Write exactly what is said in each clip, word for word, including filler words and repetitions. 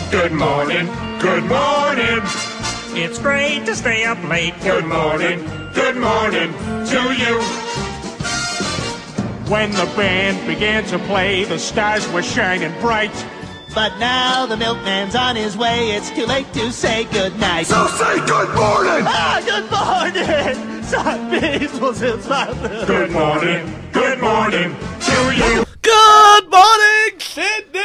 Good morning, good morning. It's great to stay up late. Good morning, good morning to you. When the band began to play, the stars were shining bright. But now the milkman's on his way. It's too late to say goodnight. So say good morning. Ah, good morning. Some people since my Good morning, good morning to you. Good morning, Sydney!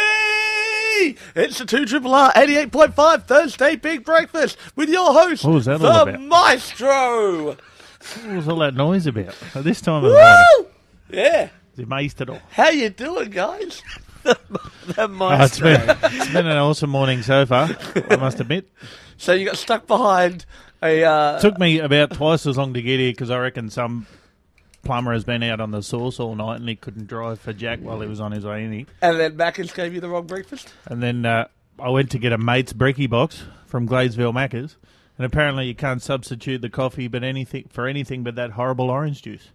It's the two Triple R eighty-eight point five Thursday Big Breakfast with your host, What was that the all about? Maestro. What was all that noise about? At this time of the morning, Woo! Yeah. is it amazed at all? How you doing, guys? the Oh, it's Maestro. been it's been an awesome morning so far, I must admit. So you got stuck behind a... Uh, It took me about twice as long to get here because I reckon some plumber has been out on the sauce all night and he couldn't drive for Jack while he was on his way in here. and then Macca's gave you the wrong breakfast? And then uh, I went to get a mate's brekkie box from Gladesville Macca's, and apparently you can't substitute the coffee but anything for anything but that horrible orange juice.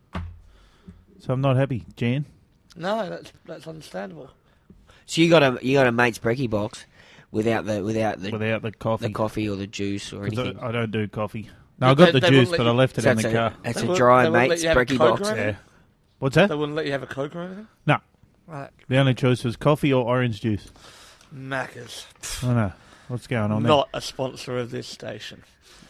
So I'm not happy, Jan. No, that's that's understandable. So you got a you got a mate's brekkie box without the without the Without the coffee. the coffee or the juice or 'Cause anything. I, I don't do coffee. No, I They- got the they juice, wouldn't let but I you- left it So in it's the a, car. it's They a wouldn't- dry they wouldn't let mate's you have brekkie Coke box. or anything? Yeah. What's that? They wouldn't let you have a Coke or anything? No. Right. The only choice was coffee or orange juice. Macca's. I know. What's going on there? Not a sponsor of this station.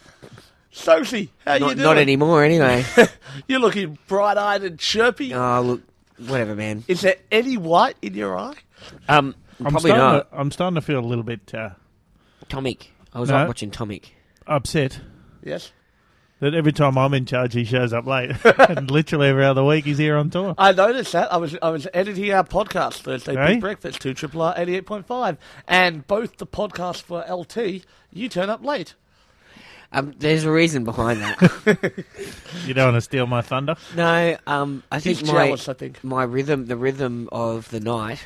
Sophie, how you Not, doing? not anymore, anyway. You're looking bright-eyed and chirpy. Oh, look, whatever, man. Is there any white in your eye? Um, I'm probably starting not. To, I'm starting to feel a little bit uh, Tomic. I was No. like watching Tomic. upset Yes. that every time I'm in charge, he shows up late. And literally every other week, he's here on tour. I noticed that. I was I was editing our podcast Thursday Hey? Big Breakfast to Triple R eighty-eight point five, and both the podcasts for L T, you turn up late. Um, there's a reason behind that. You don't want to steal my thunder? no, um, I think He's my jealous, I think. my rhythm, the rhythm of the night,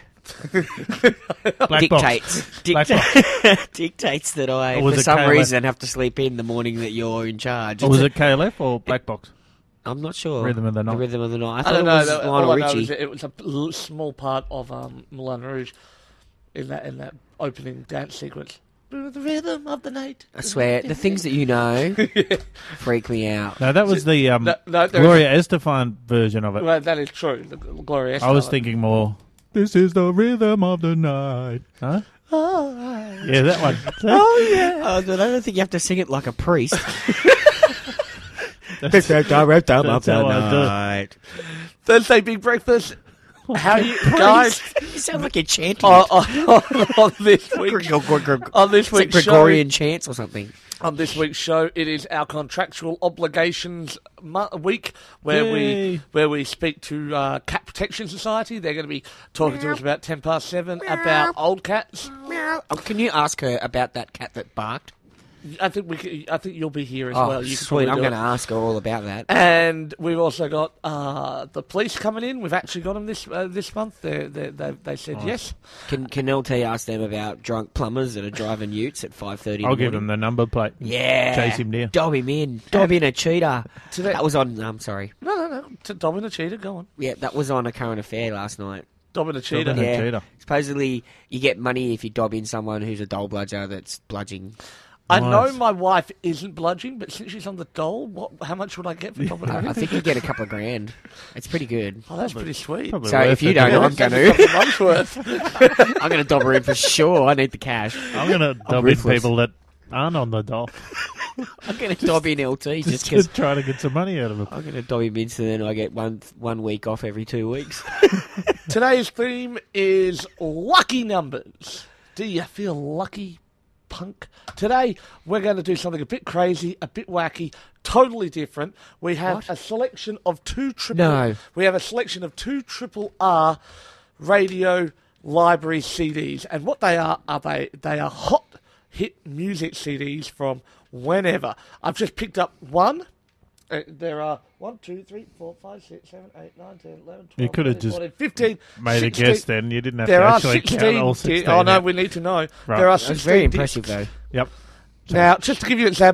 Black box. dictates Black dicta- dictates that I, Or was for it some K L F? reason, have to sleep in the morning that you're in charge. Or was It's it K L F or Black Box? a- I'm not sure. Rhythm of the Night? The rhythm of the night. I I thought don't it know. was that- Lionel all I know Richie. is it, it was a l- small part of um, Moulin Rouge in that in that opening dance sequence. The rhythm of the night. I swear, the things that you know freak me out. No, that was the um, No, no, there Gloria Estefan version of it. Well, that is true. The Gloria. I was Estefan. thinking more, this is the rhythm of the night. Huh? Yeah, that one. Oh yeah. Oh, but I don't think you have to sing it like a priest. That's, that's how I do it. night. Thursday Big Breakfast. How you guys You sound like you're chanting. on, on, on this week? On this It's like week's Gregorian show, chants or something. on this week's show, it is our contractual obligations mo- week where Yay. we where we speak to uh, Cat Protection Society. They're going to be talking to us about ten past seven about old cats. Oh, can you ask her about that cat that barked? I think we. Could, I think you'll be here as Oh, well. You could sweet. probably I'm do going it. to ask her all about that. And we've also got uh, the police coming in. We've actually got them this uh, this month. They they they they said Nice. yes. Can Can L T ask them about drunk plumbers that are driving utes at five thirty? I'll give him the number plate. Yeah. Chase him down. Dob him in. Dob in a cheetah. Today- That was on. I'm sorry. No, no, no. To Dob and a cheetah. Go on. Yeah, that was on A Current Affair last night. Dob and a cheetah. and a Yeah. cheetah. Supposedly, you get money if you dob in someone who's a dole bludger that's bludging. I know Nice. my wife isn't bludging, but since she's on the dole, what? How much would I get for dobbing I, her? I think you get a couple of grand. It's pretty good. Oh, that's pretty sweet. Probably So worth if you it. don't, Yeah, I'm that's going a to. couple of months worth. I'm going to dob her in for sure. I need the cash. I'm going to dob in ruthless. people that aren't on the doll. I'm going to dob in L T just Just because to try to get some money out of them. I'm going to dob him in so then I get one one week off every two weeks. Today's theme is lucky numbers. Do you feel lucky, punk? Today, we're going to do something a bit crazy, a bit wacky, totally different. We have What? a selection of two triple... No. We have a selection of two triple R radio library C Ds. And what they are, are they, they are hot hit music C Ds from whenever. I've just picked up one. Uh, there are one, two, three, four, five, six, seven, eight, nine, ten, eleven, twelve, You could have thirteen, just fourteen, fifteen, Made a sixteen. guess then. You didn't have There to are actually count all sixteen. sixteen. Oh no, out. we need to know. Right. There are That's sixteen. very discs. impressive though. Yep. Now, just to give you an example,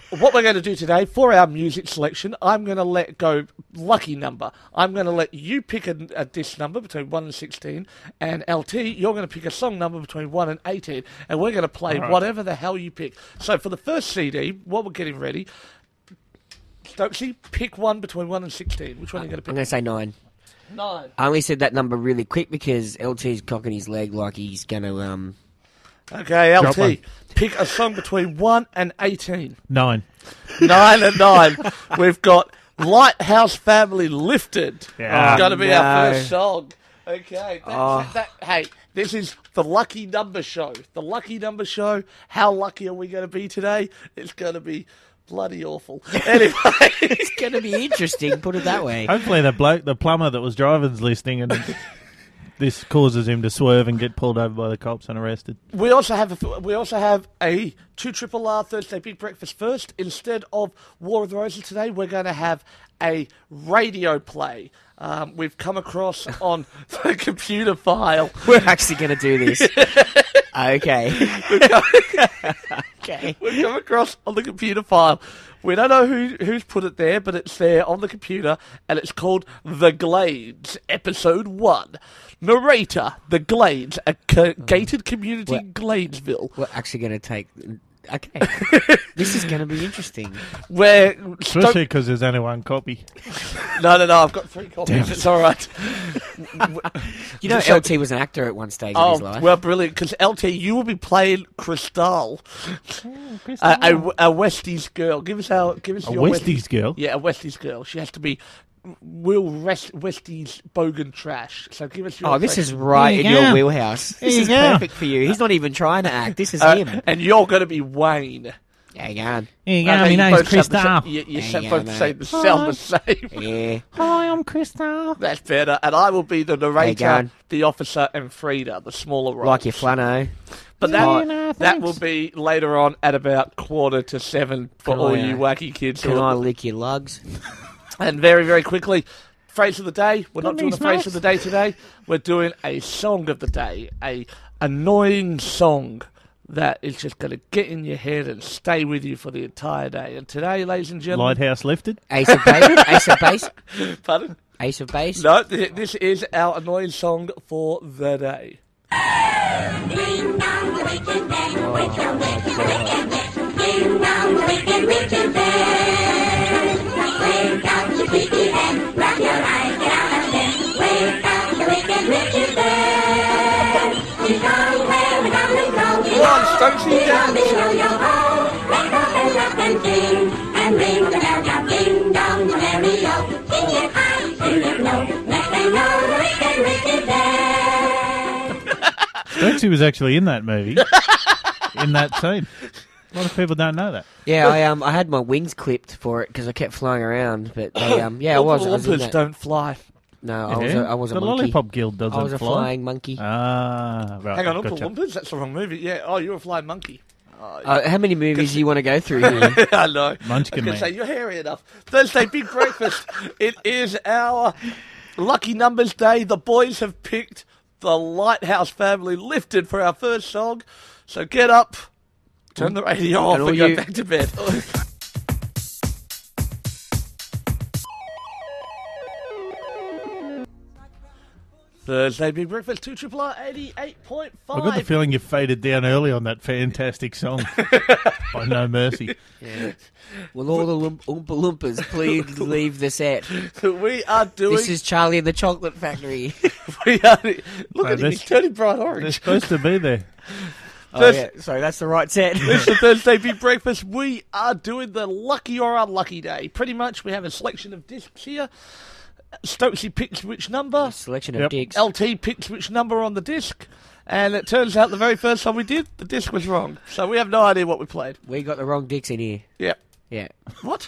what we're going to do today for our music selection, I'm going to let go lucky number. I'm going to let you pick a, a disc number between one and sixteen, and L T, you're going to pick a song number between one and eighteen, and we're going to play right. whatever the hell you pick. So for the first C D, while we're getting ready, Stokesy, pick one between one and sixteen. Which one are you going to I'm pick? going to say nine. Nine. I only said that number really quick because L T's cocking his leg like he's going to... um. Okay, L Drop one. T, pick a song between one and eighteen. Nine. Nine and nine. We've got Lighthouse Family Lifted. Yeah. It's going to be no. our first song. Okay. That's, Oh. that, hey, this is the Lucky Number Show. The Lucky Number Show. How lucky are we going to be today? It's going to be bloody awful. Anyway. It's going to be interesting, put it that way. Hopefully the bloke, the plumber that was driving's listening, and this causes him to swerve and get pulled over by the cops and arrested. We also have a we also have a two triple R Thursday Big Breakfast first. Instead of War of the Roses today, we're going to have a radio play. Um, we've come across on the computer file. We're actually going to do this. Okay. Okay. We've come across on the computer file. We don't know who who's put it there, but it's there on the computer, and it's called The Glades, Episode One. Narrator: The Glades, a co- gated community What? in Gladesville, We're actually going to take... Okay. This is going to be interesting. where Especially Stoke- because there's only one copy. no, no, no, I've got three copies. It's all right. You know, So- L T was an actor at one stage Oh, of his life. well, brilliant, because L T, you will be playing Crystal, a, a, a Westies girl. Give us our, give us A your Westies girl? Yeah, a Westies girl. She has to be Will Rest, Westies bogan trash. So give us your. Oh, this is impression. right There in you your go. wheelhouse. This you is go. perfect for you. He's not even trying to act. This is Uh, him. and you're going to be Wayne. Yeah, you can. Here you I go, think my you name's both sound the sa- Krista. You, you There sound you go, both say mate. the sound the same. Yeah. Hi, I'm Krista. That's better. And I will be the narrator, going? the officer, and Frida, the smaller role. Like your flano. But Yeah, that, no, that thanks. will be later on at about quarter to seven for Can all I, you uh, wacky kids. who Can are- I lick your lugs? And very, very quickly, phrase of the day. We're not Got doing a these phrase mates? of the day today. We're doing a song of the day. A annoying song that is just going to get in your head and stay with you for the entire day. And today, ladies and gentlemen... Lighthouse lifted. Ace of base. Ace of base. Pardon? Ace of base. No, th- this is our annoying song for the day. Come on, Stokesy, dance. Stokesy was actually in that movie, in that scene. A lot of people don't know that. Yeah, I um I had my wings clipped for it because I kept flying around. But they, um yeah, I was. I was in Oompa Loompas that. don't fly. No, I was. A, Yeah. I was a the monkey. Lollipop Guild doesn't I was a fly. flying monkey. Ah, right. Hang on, Oompa gotcha. Loompas? That's the wrong movie. Yeah. Oh, you're a flying monkey. Oh, Uh, how many movies do you want to go through here? I know. Munchkin I was going Man. to say, you're hairy enough. Thursday, Big Breakfast. It is our lucky numbers day. The boys have picked the Lighthouse Family Lifted for our first song. So get up, turn the radio off, And and, all go you- back to bed. Thursday, Big Breakfast, two triple R eighty-eight point five. I got the feeling you faded down early on that fantastic song by No Mercy. Yeah. Will all the Loom- Oompa Loompas please leave the set? We are doing... This is Charlie and the Chocolate Factory. we are, look No, at him, this- he's turning bright They're orange. supposed to be there. Oh, yeah. Sorry, that's the right set. It's the Thursday Big Breakfast. We are doing the lucky or unlucky day. Pretty much, we have a selection of discs here. Stokesy picks which number. Selection of Yep. dicks. L T picks which number on the disc. And it turns out the very first time we did, the disc was wrong. So we have no idea what we played. We got the wrong dicks in here. Yep. Yeah. What?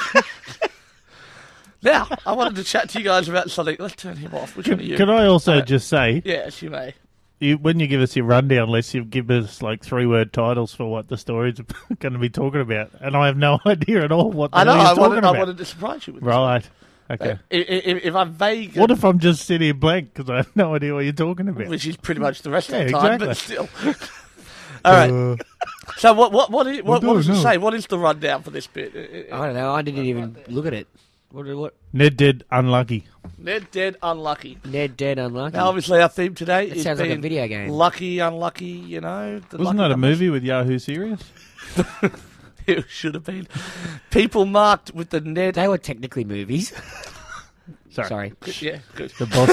Now, I wanted to chat to you guys about something. Let's turn him off. Which one are you? Can I also Alright. just say, Yes, you may. you, when you give us your rundown list, you give us like three-word titles for what the story's going to be talking about, and I have no idea at all what the I know, hell you're I talking wanted, about. I wanted to surprise you with this. Right. Okay. If, if, if I'm vague, What if I'm just sitting here blank because I have no idea what you're talking about? which is pretty much the rest of Yeah, the time, exactly. but still. All right. Uh, So what? What? What, is, what, do what I does it know? say? What is the rundown for this bit? I don't know. I didn't even look at it. What? What? Ned dead, unlucky. Ned dead, unlucky. Ned dead, unlucky. Now, obviously, our theme today That is sounds like a being video game. Lucky, unlucky. You know, the Wasn't lucky that a numbers. movie with Yahoo Serious? It should have been. People marked with the Ned. They were technically movies. Sorry. Sorry. Yeah, good. The boss.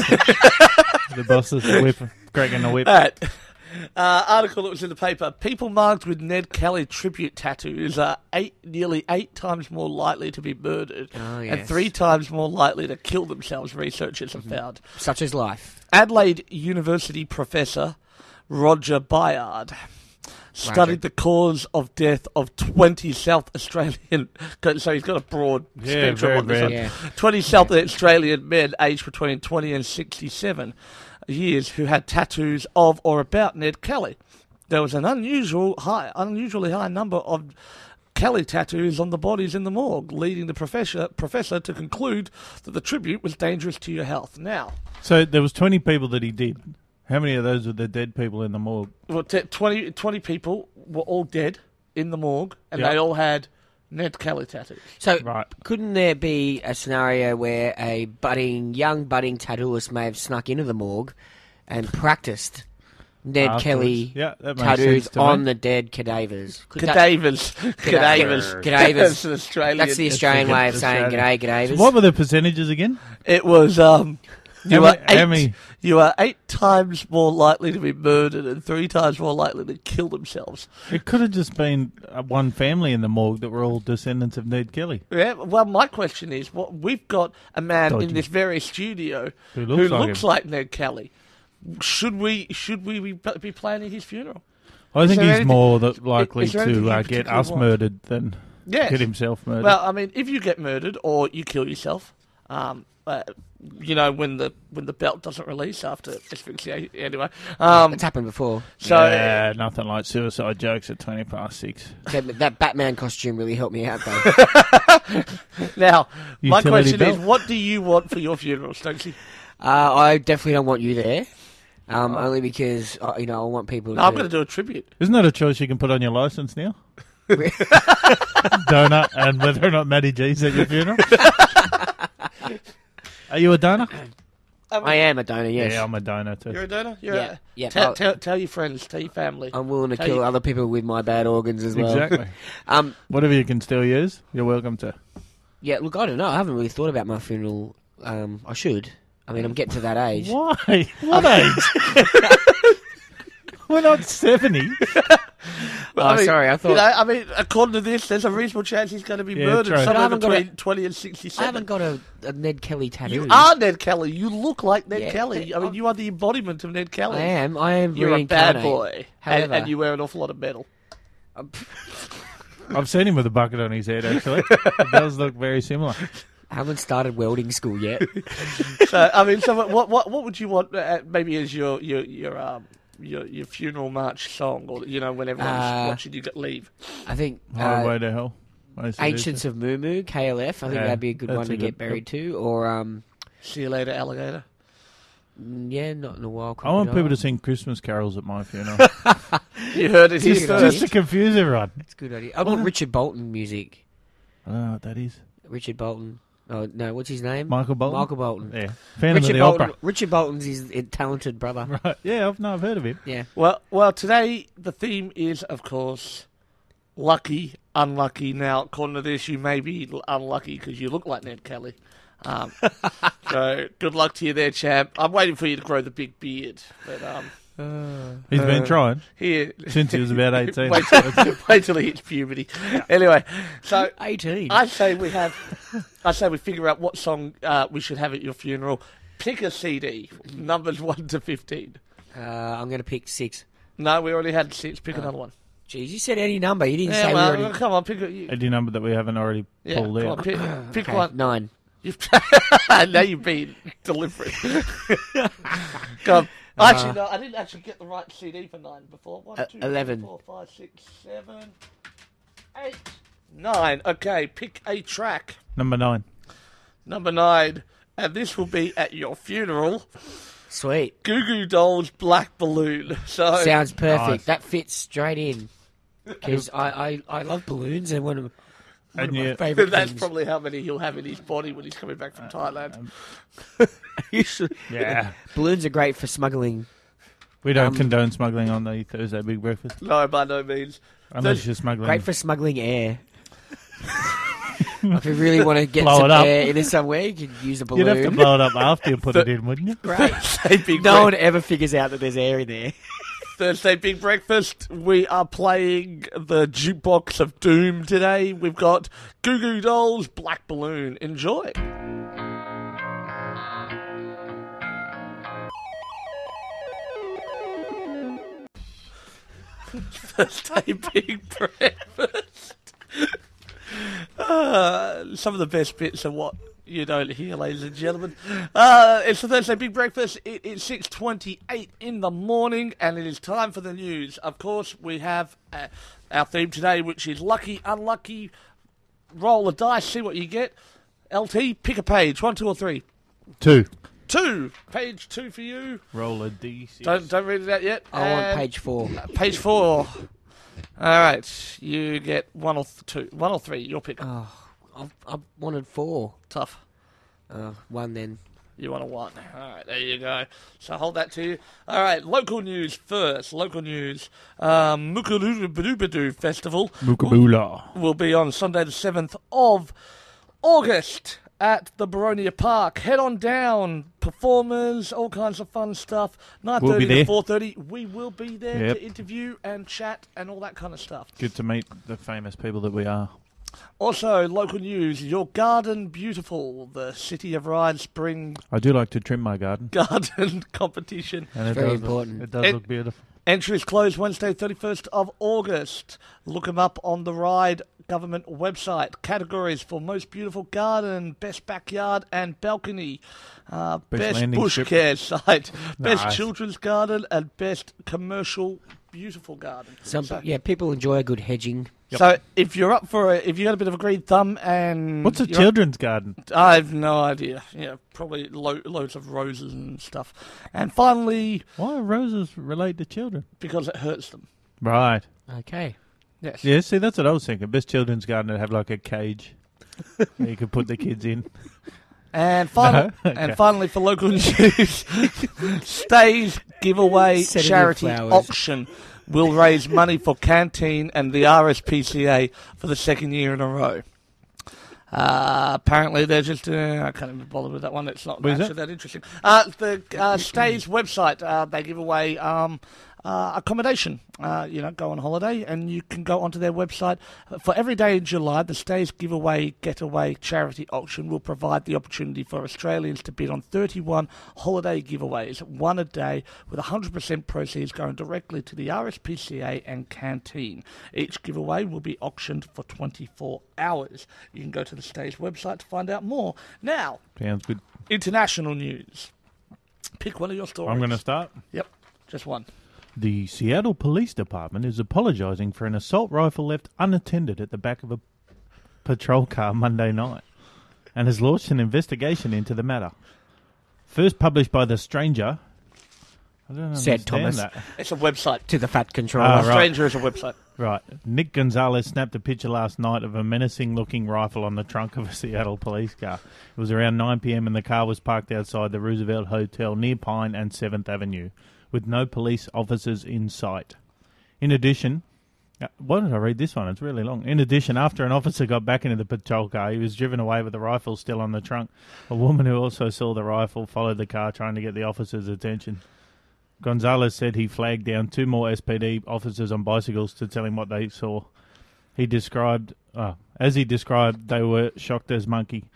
The boss is the whip, cracking the whip. All right. Uh, article that was in the paper. People marked with Ned Kelly tribute tattoos are eight, nearly eight times more likely to be murdered Oh, and yes. three times more likely to kill themselves, researchers have found. Such as life. Adelaide University professor Roger Bayard studied the cause of death of twenty South Australian... So he's got a broad Yeah, spectrum very on this broad. one. Yeah. twenty South Australian men aged between twenty and sixty-seven years who had tattoos of or about Ned Kelly. There was an unusual high, unusually high number of Kelly tattoos on the bodies in the morgue, leading the professor, professor to conclude that the tribute was dangerous to your health. Now, So there was twenty people that he did. How many of those were the dead people in the morgue? well, t- twenty, twenty people were all dead in the morgue, and Yep. they all had Ned Kelly tattoos. So, Right. couldn't there be a scenario where a budding, young budding tattooist may have snuck into the morgue and practiced Ned Afterwards. Kelly Yeah, that makes tattoos sense to on me. the dead cadavers? Could that- Cadavers. Cadavers. Cadavers. That's an Australian. That's the Australian way of saying g'day, cadavers. So what were the percentages again? It was, um... You How are, many- how eight, many- you are eight times more likely to be murdered and three times more likely to kill themselves. It could have just been uh, one family in the morgue that were all descendants of Ned Kelly. Yeah, well, my question is, what we've got a man Dodgy. in this very studio Who who looks looks, like like, him. Ned Kelly. Should we should we be, be planning his funeral? I think there he's anything- more that likely is there anything to you uh, get particularly us want? murdered than Yes. get himself murdered. Well, I mean, if you get murdered or you kill yourself, um, uh, you know, when the when the belt doesn't release after asphyxiation, anyway. Um, It's happened before. so yeah, nothing like suicide jokes at twenty past six. That, that Batman costume really helped me out, though. now, my Utility question belt. is, what do you want for your funeral, Stokesy? uh, I definitely don't want you there. Um, only because, uh, you know, I want people No, to... I'm going to do a tribute. Isn't that a choice you can put on your license now? Donor and whether or not Matty G's at your funeral. Are you a donor? I am a donor, yes. Yeah, I'm a donor too. You're a donor? You're Yeah, a, yeah, Tell, I'll- tell, tell your friends, tell your family. I'm willing to Tell kill you- other people with my bad organs as well. Exactly. Um, Whatever you can still use, you're welcome to. yeah, look, I don't know. I haven't really thought about my funeral. Um, I should. I mean, I'm getting to that age. Why? What age? We're not seventy. Oh, sorry, I thought... You know, I mean, according to this, there's a reasonable chance he's going to be Yeah, murdered true. But I somewhere haven't got between a- twenty and I sixty-seven. haven't got a, a Ned Kelly tattoo. You are Ned Kelly. You look like Ned Yeah, Kelly. I but mean, you are the embodiment of Ned Kelly. I am. I am You're a bad reincarnate. boy. And, However, and you wear an awful lot of metal. I've seen him with a bucket on his head, actually. It does look very similar. I haven't started welding school yet. So, I mean, so what what what would you want uh, maybe as your your your um your your funeral march song, or you know when everyone's Uh, watching you get leave? I think Highway uh, to Hell. Most of Ancients these. of Moo Moo, K L F. I think Yeah, that'd be a good that's one a to good- get buried to. Or, um, See you later, alligator. mm, yeah, not in a while. I want Crocodile. people to sing Christmas carols at my funeral. You heard it here Just- first. Just to confuse everyone. It's a good idea. I want Richard Bolton music. I don't know what that is. Richard Bolton. Oh, no, what's his name? Michael Bolton? Michael Bolton. Yeah. Phantom Richard of the Bolton. Opera. Richard Bolton's his uh, talented brother. Right. Yeah, I've, no, I've heard of him. Yeah. Well, well, today the theme is, of course, lucky, unlucky. Now, according to this, you may be l- unlucky because you look like Ned Kelly. Um, so, good luck to you there, champ. I'm waiting for you to grow the big beard. But um, He's been trying here, since he was about eighteen. wait, till, wait till he hits puberty. Anyway, so eighteen. I say we have. I say we figure out what song uh, we should have at your funeral. Pick a C D, numbers one to fifteen. Uh, I'm going to pick six. No, we already had six. Pick another one. Jeez, you said any number. You didn't Yeah, say well, we already... come on, pick a. You, Any number that we haven't already yeah, pulled come out. on, pick, pick Okay, one. nine. You've now you've been deliberate. Go on. Actually, no, I didn't actually get the right C D for nine before. One, Uh, two, eleven. three, four, five, six, seven, eight, nine. Okay, pick a track. Number nine. Number nine, and this will be at your funeral. Sweet. Goo Goo Dolls, Black Balloon. So Sounds perfect. Nice. That fits straight in. Because I, I, I love balloons and one of, one And of my you- favourite That's things. probably how many he'll have in his body when he's coming back from Thailand. You should- Yeah. Balloons are great for smuggling. We don't Um, condone smuggling on the Thursday Big Breakfast. No, by no means. Unless Thurs- you're smuggling. Great for smuggling air. If you really want to get Blow some it up. air in it somewhere, you could use a You'd balloon. have to blow it up after you put it in, wouldn't you? Great. Thursday Big No Break- one ever figures out that there's air in there. Thursday Big Breakfast. We are playing the Jukebox of Doom today. We've got Goo Goo Dolls, Black Balloon. Enjoy. Thursday Big Breakfast. Uh, some of the best bits of what you don't hear, ladies and gentlemen. Uh, it's the Thursday Big Breakfast. It is six twenty-eight in the morning, and it is time for the news. Of course, we have uh, our theme today, which is Lucky, Unlucky, Roll a Dice, see what you get. L T, pick a page. One, two, or three. Two. Two. Page two for you. Roll a D six. Don't don't read it out yet. I want And page four. Page four. All right, you get one or th- two, one or three. Your pick. Oh, I, I wanted four. Tough. Uh, one then. You want a one. All right, there you go. So hold that to you. All right, local news first. Local news. Um, Mukalubadubadu Festival Mukabula. will be on Sunday the seventh of August at the Baronia Park. Head on down. Performers, all kinds of fun stuff. nine We'll thirty be to there. four thirty. We will be there Yep. to interview and chat and all that kind of stuff. Good to meet the famous people that we are. Also, local news. Your Garden Beautiful. The City of Ryan Spring I do like to trim my garden. Garden Competition. And it Very does important. Look, it does It- look beautiful. Entries close Wednesday, thirty-first of August. Look them up on the Ride government website. Categories for most beautiful garden, best backyard and balcony, uh, Best best, landing bush strip. care site, best Nice. children's garden, and best commercial beautiful garden. Some, so, yeah, people enjoy a good hedging. so if you're up for it, if you got a bit of a green thumb and What's a you're up- children's garden? I have no idea. Yeah, probably lo- loads of roses and stuff. And finally, Why are roses relate to children? because it hurts them. Right. Okay. Yes. Yeah, see, that's what I was thinking. Best children's garden would have like a cage that you could put the kids in. And finally, No? Okay. and finally, for local news, Stays giveaway Sedative charity flowers. auction will raise money for Canteen and the R S P C A for the second year in a row. Uh, apparently, they're just. Uh, I can't even bother with that one. It's not What is actually that? that interesting. Uh, the uh, Stays website, uh, they give away um, uh, accommodation. Uh, you know, go on holiday, and you can go onto their website. For every day in July, the Stays Giveaway Getaway charity auction will provide the opportunity for Australians to bid on thirty-one holiday giveaways, one a day, with one hundred percent proceeds going directly to the R S P C A and Canteen. Each giveaway will be auctioned for twenty-four hours. You can go to the Stays website to find out more. Now, Sounds good. international news. Pick one of your stories. I'm going to start. Yep, just one. The Seattle Police Department is apologising for an assault rifle left unattended at the back of a patrol car Monday night and has launched an investigation into the matter. First published by The Stranger. I don't Said understand Thomas. that. It's a website. To the fat controller. Ah, A right. Stranger is a website. Right. Nick Gonzalez snapped a picture last night of a menacing-looking rifle on the trunk of a Seattle police car. It was around nine p.m. and the car was parked outside the Roosevelt Hotel near Pine and seventh Avenue, with no police officers in sight. In addition... uh, Why did I read this one? It's really long. In addition, after an officer got back into the patrol car, he was driven away with the rifle still on the trunk. A woman who also saw the rifle followed the car trying to get the officer's attention. Gonzalez said he flagged down two more S P D officers on bicycles to tell him what they saw. He described, uh, as he described, they were shocked as monkey.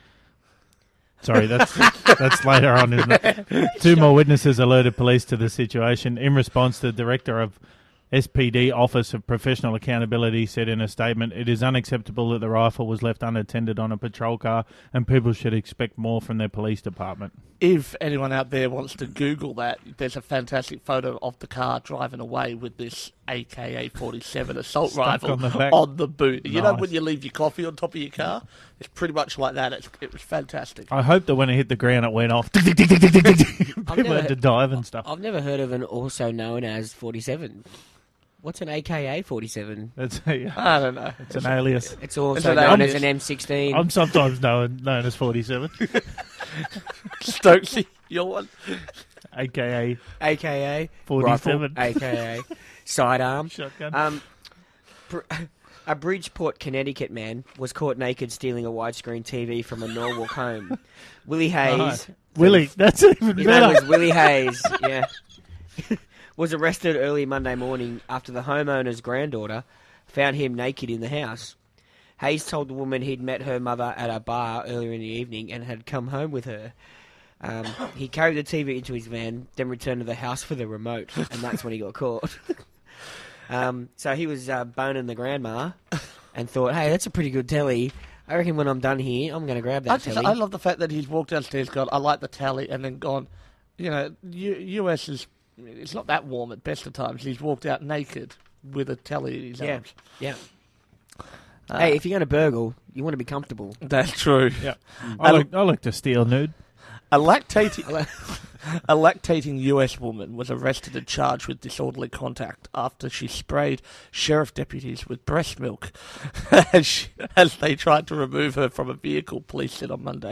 Sorry, that's that's later on, isn't it? Two more witnesses alerted police to the situation. In response, the director of S P D Office of Professional Accountability said in a statement, "It is unacceptable that the rifle was left unattended on a patrol car, and people should expect more from their police department." If anyone out there wants to Google that, there's a fantastic photo of the car driving away with this A K A forty-seven assault Stuck rifle on the back. on the boot. You know Nice. when you leave your coffee on top of your car? It's pretty much like that. It's, it was fantastic. I hope that when it hit the ground, it went off. People never- had to dive and stuff. I've never heard of an also known as forty-seven. What's an A K A forty-seven? That's a, I don't know. it's an alias. It's also Is it known alias? as an M sixteen. I'm sometimes known known as forty-seven, Stokesy, your one. aka A K A forty-seven. A K A sidearm. Shotgun. Um, Br- a Bridgeport, Connecticut man was caught naked stealing a widescreen T V from a Norwalk home. Willie Hayes. Right. Willie, that's even His better. name was Willie Hayes. Yeah. Was arrested early Monday morning after the homeowner's granddaughter found him naked in the house. Hayes told the woman he'd met her mother at a bar earlier in the evening and had come home with her. Um, he carried the T V into his van, then returned to the house for the remote, and that's when he got caught. um, so he was uh, boning the grandma and thought, hey, that's a pretty good telly. I reckon when I'm done here, I'm going to grab that I, just, telly. I love the fact that he's walked downstairs, gone, I like the tally, and then gone, you know, U- US is, it's not that warm at best of times. He's walked out naked with a tally in his Yeah. arms. Yeah. Uh, Hey, if you're going to burgle, you want to be comfortable. That's true. Yeah. I like, I like to steal nude. A lactating, a lactating U S woman was arrested and charged with disorderly conduct after she sprayed sheriff deputies with breast milk as, she, as they tried to remove her from a vehicle, police said on Monday.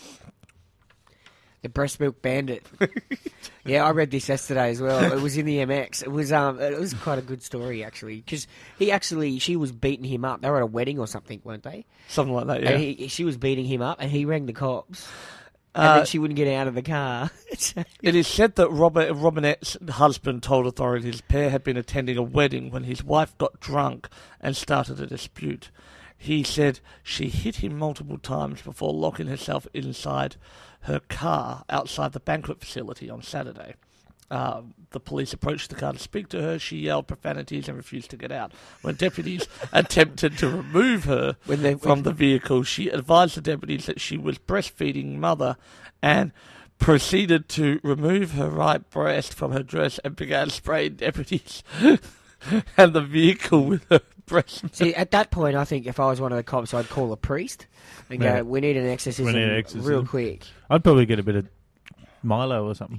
The breast milk bandit. Yeah, I read this yesterday as well. It was in the M X. It was um, it was quite a good story actually, because he actually she was beating him up. They were at a wedding or something, weren't they? Something like that, yeah. And he, she was beating him up, and he rang the cops. And Uh, then she wouldn't get out of the car. It is said that Robert Robinette's husband told authorities the pair had been attending a wedding when his wife got drunk and started a dispute. He said she hit him multiple times before locking herself inside her car outside the banquet facility on Saturday. Uh, the police approached the car to speak to her. She yelled profanities and refused to get out. When deputies attempted to remove her When they- from the vehicle, she advised the deputies that she was breastfeeding mother and proceeded to remove her right breast from her dress and began spraying deputies and the vehicle with her breast milk. See, at that point, I think if I was one of the cops, I'd call a priest and Yeah. go, "We need an exorcism, We need an exorcism. real quick." I'd probably get a bit of Milo or something.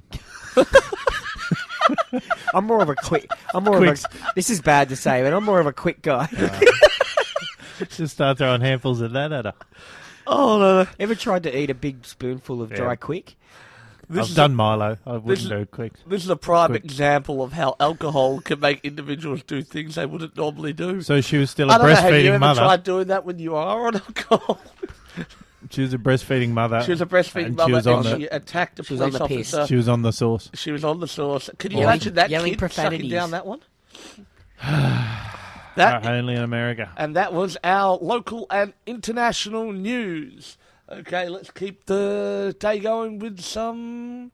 I'm more of a quick. I'm more Quick. of a. This is bad to say, but I'm more of a quick guy. Just start throwing handfuls of that at her. Oh, no, no. Ever tried to eat a big spoonful of dry Yeah. quick? This I've is done Milo. I wouldn't is- do it quick. This is a prime Quick. example of how alcohol can make individuals do things they wouldn't normally do. So she was still a I don't know, have you breastfeeding ever mother. tried doing that when you are on alcohol? She was a breastfeeding mother. She was a breastfeeding and mother she was and on she the attacked a She was on police the piss. officer. she was on the sauce. She was on the sauce. Could you Yelling- imagine that yelling kid sucking profanities. down that one? Uh, that only in America. And that was our local and international news. Okay, let's keep the day going with some...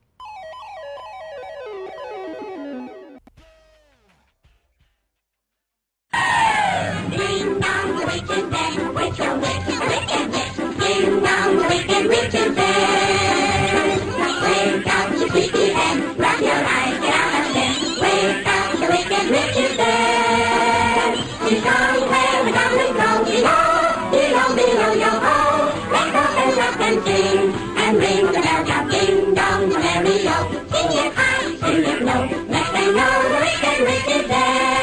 Ding dong, the wicked bell, with your wicked, wicked bell. Ding dong, the wicked, wicked bell. Wake up, you sleepy head, rub your eyes, get out of bed. Wake up, the wicked, wicked bell. She's going where the golden goes, below, below, below your home. Let's go and rock and sing, and ring the bell, now ding dong, the merry-o. Sing it high, sing it low, let them know the wicked, wicked bell.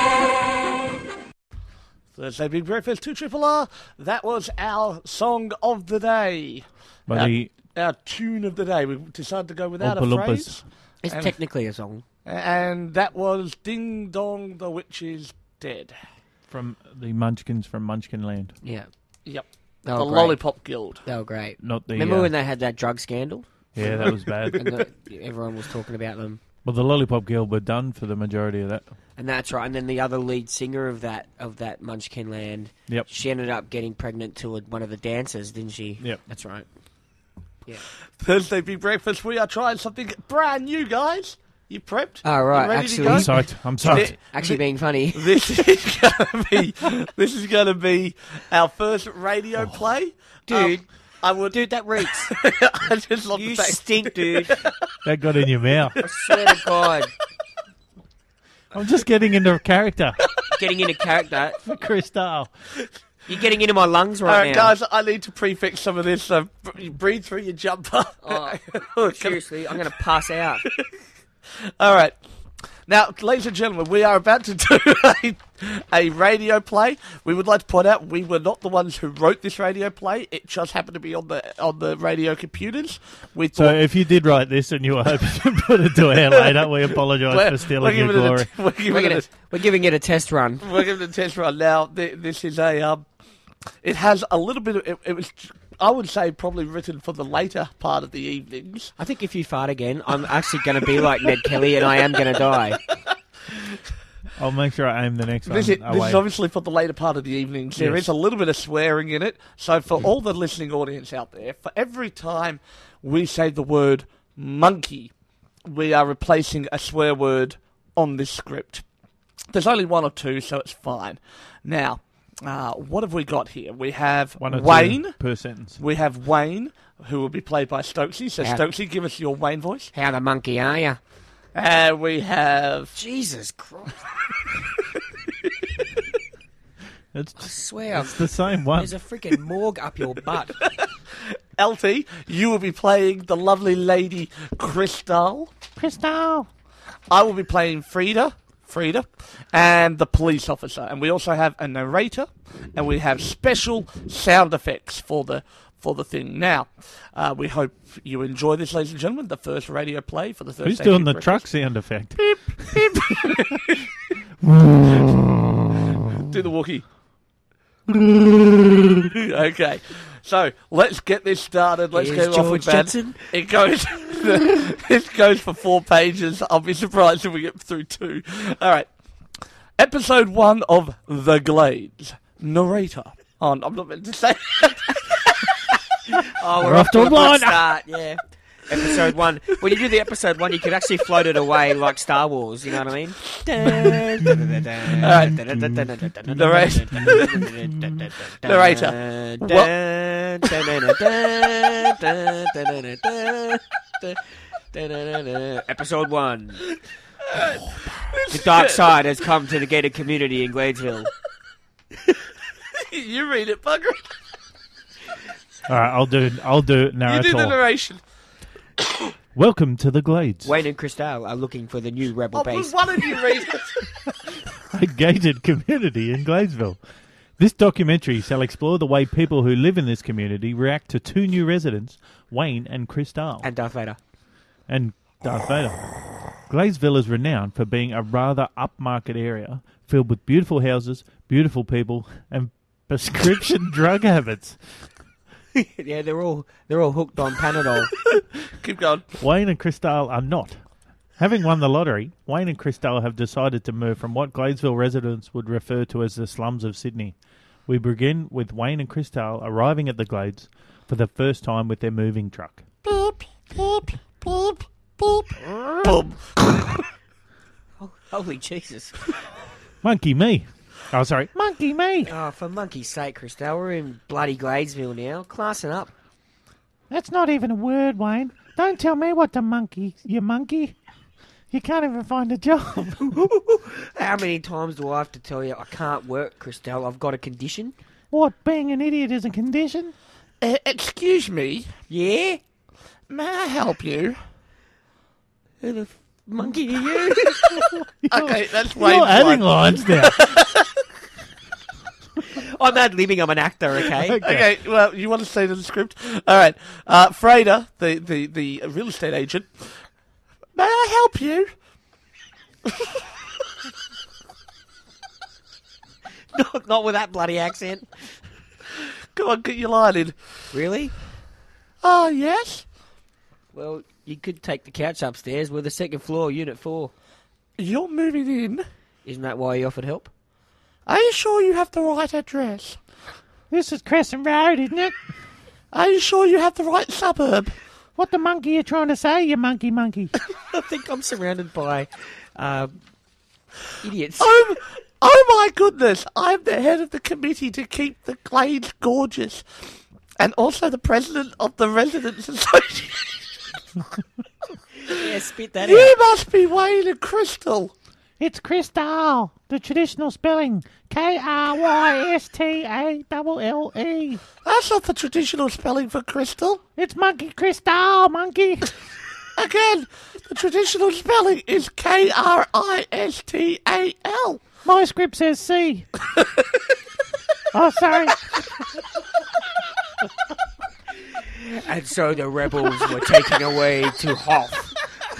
Thursday Big Breakfast two Triple R. That was our song of the day. But Our, he, our tune of the day. We decided to go without Oompa a Loompas. phrase. It's And- technically a song. And that was Ding Dong, the Witch is Dead. from the Munchkins from Munchkin Land. Yeah, Yep. they the were great. Lollipop Guild. They were great. Not the. Remember uh, when they had that drug scandal Yeah, that was bad. and the, everyone was talking about them? Well, the Lollipop Guild were done for the majority of that. And that's right. And then the other lead singer of that of that Munchkin Land, Yep. she ended up getting pregnant to a, one of the dancers, didn't she? Yep. That's right. Yeah. Thursday Big Breakfast, we are trying something brand new, guys. You prepped? Oh, right, You ready actually- to I'm go? psyched. I'm psyched. Thi- Actually, thi- being funny. This is gonna be this is gonna be our first radio play, Dude. Um, I would, Dude, that reeks. I just love You the fact. stink, dude. That got in your mouth. I swear to God. I'm just getting into character Getting into character. for Chris Dahl. You're getting into my lungs All right, right, now. guys, I need to prefix some of this. So b- breathe through your jumper. Oh, seriously, I'm going to pass out. All right. Now, ladies and gentlemen, we are about to do a, a radio play. We would like to point out we were not the ones who wrote this radio play. It just happened to be on the on the radio computers. We So thought, if you did write this and you were hoping to put it to air later, we apologise we're- for stealing we're your giving glory. it a, we're We're, giving gonna, it a, we're giving it a test run. we're giving it a test run. Now, th- this is a... Um, it has a little bit of... It, it was, I would say, probably written for the later part of the evenings. I think if you fart again, I'm actually going to be like Ned Kelly and I am going to die. I'll make sure I aim the next This, one is, this away. is obviously for the later part of the evenings. There Yes. is a little bit of swearing in it. So for all the listening audience out there, for every time we say the word monkey, we are replacing a swear word on this script. There's only one or two, so it's fine. Now, uh, what have we got here? We have One or two Wayne. per sentence. We have Wayne, who will be played by Stokesy. So Yeah. Stokesy, give us your Wayne voice. How the monkey are you? And we have... Jesus Christ. It's, I swear, it's the same one. there's a freaking morgue up your butt. L T, you will be playing the lovely lady Crystal. Crystal. I will be playing Frida, Frida, and the police officer. And we also have a narrator, and we have special sound effects for the for the thing. Now, uh, we hope you enjoy this, ladies and gentlemen. The first radio play for the Thursday. Who's doing the Breakfast. truck sound effect? Do the Wookiee. Okay, so let's get this started. Let's Here's get off George with that. Jetson. It goes. It goes for four pages. I'll be surprised if we get through two. All right, episode one of The Glades. Narrator. Oh, I'm not meant to say. Oh, we're, We're off to a good blinder. start, yeah. Episode one. When you do the episode one, you can actually float it away like Star Wars, you know what I mean? Episode one. The dark side has come to the gated community in Gladesville. You read it, bugger. All right, I'll do. I'll do You narrator. do the narration. Welcome to the Glades, Wayne and Cristal are looking for the new rebel Oh, base. why don't you read it? a gated community in Gladesville. This documentary shall explore the way people who live in this community react to two new residents, Wayne and Cristal, And Darth Vader. and Darth Vader. Gladesville is renowned for being a rather upmarket area filled with beautiful houses, beautiful people, and prescription drug habits. Yeah, they're all they're all hooked on Panadol. Keep going. Wayne and Cristal are not. Having won the lottery, Wayne and Cristal have decided to move from what Gladesville residents would refer to as the slums of Sydney. We begin with Wayne and Cristal arriving at the Glades for the first time with their moving truck. Boop, boop, boop, boop. Boom. Holy Jesus. Monkey me. Oh, sorry. Monkey me. Oh, for monkey's sake, Cristal, we're in bloody Gladesville now. Classing up. That's not even a word, Wayne. Don't tell me what to monkey, you monkey. You can't even find a job. How many times do I have to tell you I can't work, Cristal? I've got a condition. What, being an idiot is a condition? Uh, excuse me. Yeah? May I help you? Who the f- monkey are you? Okay, that's Wayne's You're adding line. lines now. I'm ad-libbing, I'm an actor, okay? Okay, well, you want to say to the script? All right. Uh, Freda, the, the, the real estate agent, may I help you? not, not with that bloody accent. Come on, get your line in. Really? Oh, yes? Well, you could take the couch upstairs. We're the second floor, unit four. You're moving in. Isn't that why you offered help? Are you sure you have the right address? This is Crescent Road, isn't it? Are you sure you have the right suburb? What the monkey you trying to say, you monkey monkey? I think I'm surrounded by um, idiots. Oh, oh my goodness! I'm the head of the committee to keep the Glades gorgeous, and also the president of the Residents Association. Yeah, spit that You out. must be Wayne and Crystal. It's Cristal, the traditional spelling. K R Y S T A L L E. That's not the traditional spelling for Crystal. It's Monkey Cristal, monkey. Again, the traditional spelling is K R I S T A L. My script says C. Oh, sorry. And so the rebels were taken away to Hoth,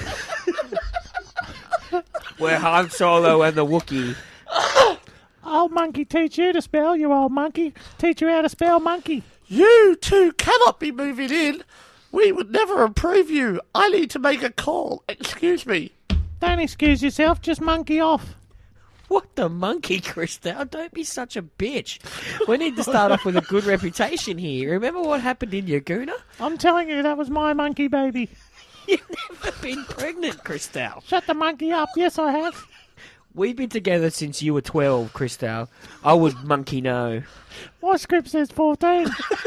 where Han Solo and the Wookiee. Old monkey teach you to spell, you old monkey. Teach you how to spell monkey. You two cannot be moving in. We would never approve you. I need to make a call. Excuse me. Don't excuse yourself, just monkey off. What the monkey, Christelle? Don't be such a bitch. We need to start off with a good reputation here. Remember what happened in Yaguna? I'm telling you, that was my monkey baby. You've never been pregnant, Christelle. Shut the monkey up. Yes, I have. We've been together since you were twelve, Christelle. I would monkey know. My script says fourteen.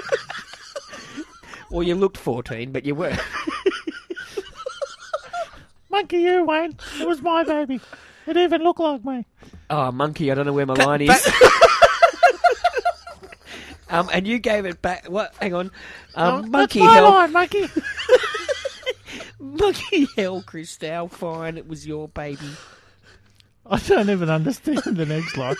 Well, you looked fourteen, but you were. Monkey you, Wayne. It was my baby. It even looked like me. Oh, monkey, I don't know where my line is. um, and you gave it back. What? Hang on. Um, No, monkey, that's my hell. line, monkey. Monkey, hell, Christelle. Fine, it was your baby. I don't even understand the next line.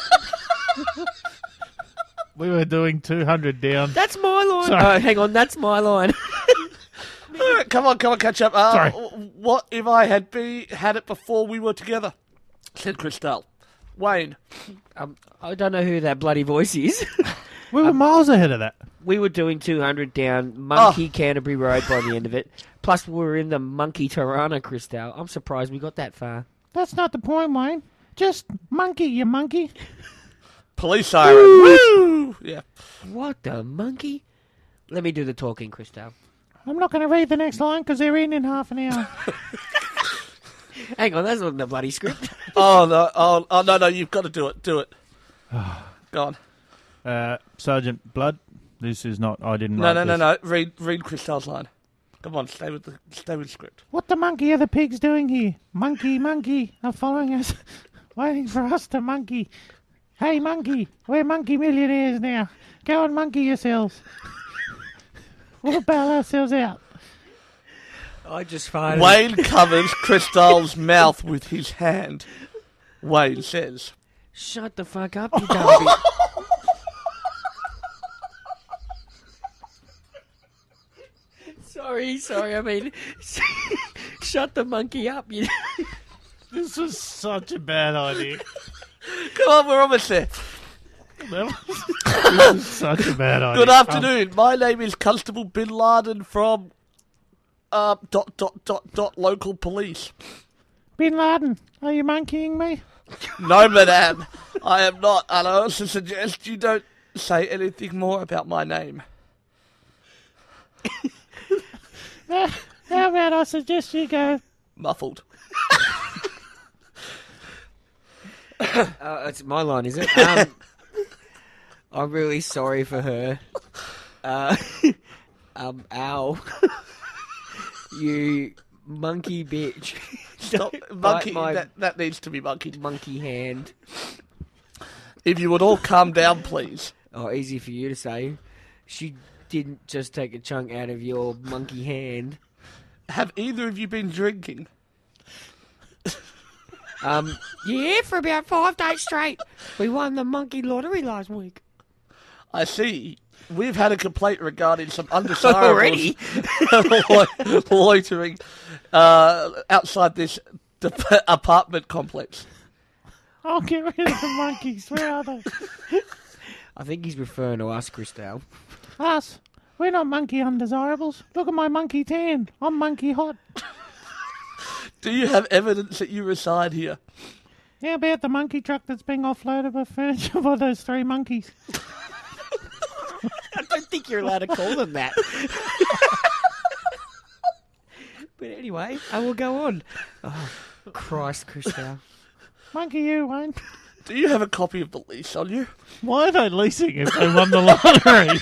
We were doing two hundred down. That's my line. Sorry. Oh, hang on, that's my line. All right, come on, come on, catch up. Uh, Sorry. What if I had be had it before we were together? Said Christelle. Wayne. um, I don't know who that bloody voice is. We were miles ahead of that. We were doing two hundred down Monkey Oh. Canterbury Road by the end of it. Plus, we were in the Monkey Tirana, Christelle. I'm surprised we got that far. That's not the point, Wayne. Just monkey, you monkey. Police siren. Woo! Yeah. What the monkey? Let me do the talking, Christelle. I'm not going to read the next line because they're in in half an hour. Hang on, that's not the bloody script. Oh, no, oh, oh, no, no, you've got to do it. Do it. Go on. Uh, Sergeant Blood, this is not... I didn't No, write no, no, this. no. Read, read Christelle's line. Come on, stay with the, stay with the script. What the monkey are the pigs doing here? Monkey, monkey, are following us, waiting for us to monkey. Hey, monkey, we're monkey millionaires now. Go and monkey yourselves. We'll bail ourselves out. I just farted. Wayne covers Christelle's mouth with his hand. Wayne says, Shut the fuck up, you dumb bitch. Sorry, sorry, I mean, shut the monkey up, you. This was such a bad idea. come on, we're almost there. This was such a bad idea. Good afternoon. My name is Constable Bin Laden from uh, dot, dot, dot, dot, local police. Bin Laden, are you monkeying me? No, madame, I am not, and I also suggest you don't say anything more about my name. Uh, how about I suggest you go? Muffled. Uh, it's my line, is it? Um, I'm really sorry for her. Uh, um, ow. You monkey bitch. Stop, Don't monkey, bite my that, that needs to be monkeyed. monkey hand. If you would all calm down, please. Oh, easy for you to say. She didn't just take a chunk out of your monkey hand. Have either of you been drinking? Um, yeah, for about five days straight. We won the monkey lottery last week. I see. We've had a complaint regarding some undesirables Already? lo- loitering uh, outside this de- apartment complex. I'll get rid of the monkeys. Where are they? I think he's referring to us, Christelle. Us. We're not monkey undesirables. Look at my monkey tan. I'm monkey hot. Do you have evidence that you reside here? How about the monkey truck that's being offloaded with furniture by those three monkeys? I don't think you're allowed to call them that. But anyway, I will go on. Oh, Christ, Christelle. Monkey you, Wayne. Do you have a copy of the lease on you? Why are they leasing if they won the lottery?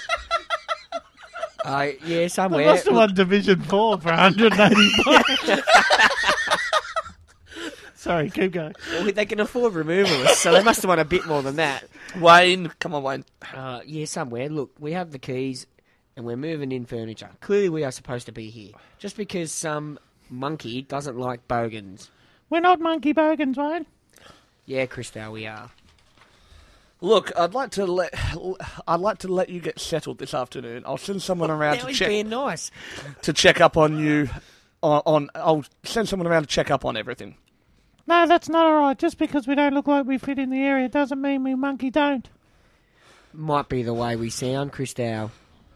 Uh, yeah, They somewhere. must have won Division four for one hundred eighty bucks. Sorry, keep going. Well, they can afford removalists, so they must have won a bit more than that. Wayne, come on, Wayne. Uh, yeah, somewhere. Look, we have the keys. and we're moving in furniture. Clearly we are supposed to be here. Just because some monkey doesn't like bogans. We're not monkey bogans, Wayne. Yeah, Christel, we are. Look, I'd like to let I'd like to let you get settled this afternoon. I'll send someone around Now to he's check being nice. to check up on you. On, on I'll send someone around to check up on everything. No, that's not all right. Just because we don't look like we fit in the area doesn't mean we monkey don't. Might be the way we sound, Christel.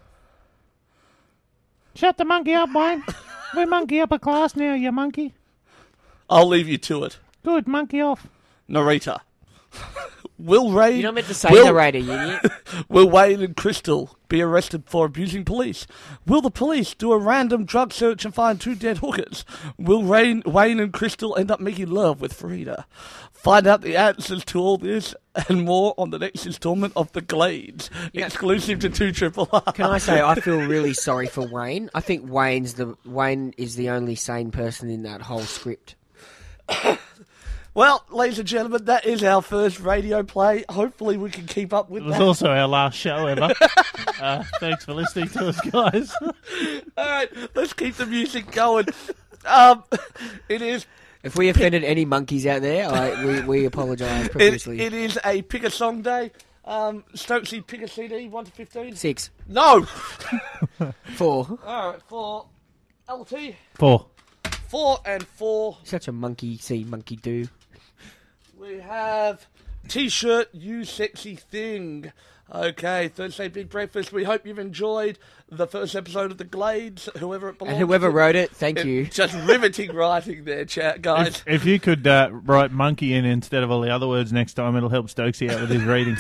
Shut the monkey up, Wayne. We're monkey upper class now, you monkey. I'll leave you to it, Good, monkey off. Narita. Will Ray? You're not meant to say will, narrator, you idiot. Will Wayne and Crystal be arrested for abusing police? Will the police do a random drug search and find two dead hookers? Will Rain, Wayne and Crystal end up making love with Farida? Find out the answers to all this and more on the next installment of The Glades, Yeah. exclusive to two Triple R. Can I say I feel really sorry for Wayne? I think Wayne's the Wayne is the only sane person in that whole script. Well, ladies and gentlemen, that is our first radio play. Hopefully we can keep up with It was that. also our last show ever. uh, thanks for listening to us, guys. All right, let's keep the music going. Um, it is If we offended any monkeys out there, I, we, we apologise it, profusely. it is a pick a song day. Um, Stokesy, pick a C D, one to fifteen. Six. No. Four. All right, for L T, Four. four and four. Such a monkey see, monkey do. We have T-shirt, you sexy thing. Okay, Thursday Big Breakfast. We hope you've enjoyed the first episode of The Glades, whoever it belongs And whoever to. wrote it, thank It- you. Just riveting writing there, chat, guys. If, if you could uh, write monkey in instead of all the other words next time, it'll help Stokesy out with his reading.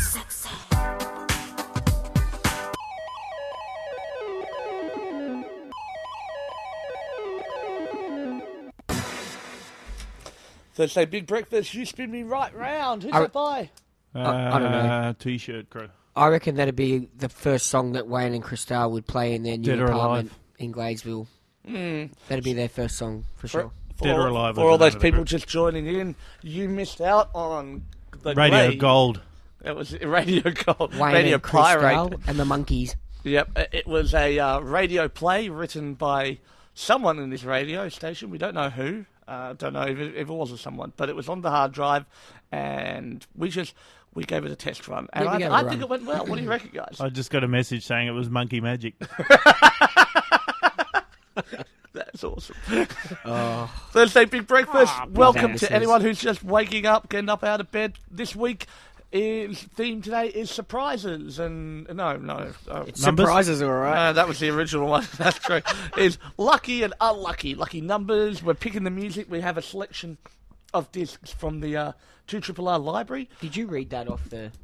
Thursday Big Breakfast, you spin me right round. Who's I- that by? Uh, I don't know. T-shirt crew. I reckon that'd be the first song that Wayne and Christel would play in their new Dead or apartment Alive. in Gladesville. Mm. That'd be their first song, for sure. For, Dead or Alive For was all the those name of the people group. just joining in, you missed out on the Radio Glade. Gold. It was Radio Gold. Wayne Radio and Christel Pirate. and the Monkeys. Yep, it- it was a uh, radio play written by someone in this radio station. We don't know who. Uh, don't know if it, if it was someone, but it was on the hard drive, and we just we gave it a test run, and Yeah, we I, gave it a I run. think it went well. What do you reckon, guys? I just got a message saying it was monkey magic. That's awesome. Thursday Big Breakfast. Ah, Welcome big to anuses. anyone who's just waking up, getting up out of bed. This week is theme today is surprises, and no, no, uh, Numbers? Surprises, all right. Uh, that was the original one. That's true. Is lucky and unlucky. Lucky numbers. We're picking the music. We have a selection of discs from the uh, two Triple R library. Did you read that off the?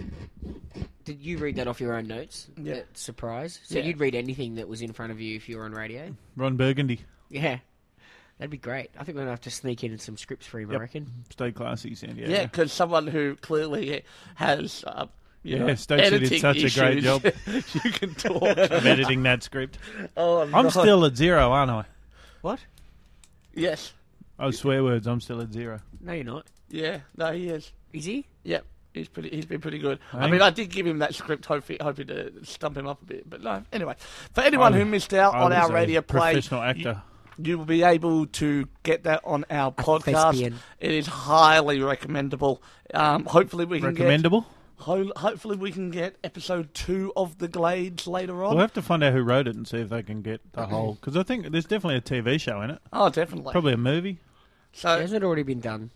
Did you read that off your own notes? Yeah. That surprise. So Yeah. you'd read anything that was in front of you if you were on radio. Ron Burgundy. Yeah, that'd be great. I think we're gonna have to sneak in some scripts for him. I Yep. reckon. Stay classy, San Diego. Yeah, because someone who clearly has. Uh, you Yeah, know, Stokesy did editing such a great issues. job. You can talk. Of editing that script. Oh, I'm no. still at zero, aren't I? What? Yes. Oh, swear words. I'm still at zero. No, you're not. Yeah. No, he is. Is he? Yep. He's pretty. He's been pretty good. I Hey? mean, I did give him that script, hoping, hoping to stump him up a bit. But no. Anyway, for anyone I- who missed out I on was our a radio play, professional you- actor. You will be able to get that on our podcast. thespian. It is highly recommendable. Um, hopefully we can Recommendable? get. Ho- hopefully we can get episode two of The Glades later on. We'll have to find out who wrote it and see if they can get the whole. Because I think there's definitely a T V show in it. Oh, definitely. Probably a movie. So Hasn't it already been done?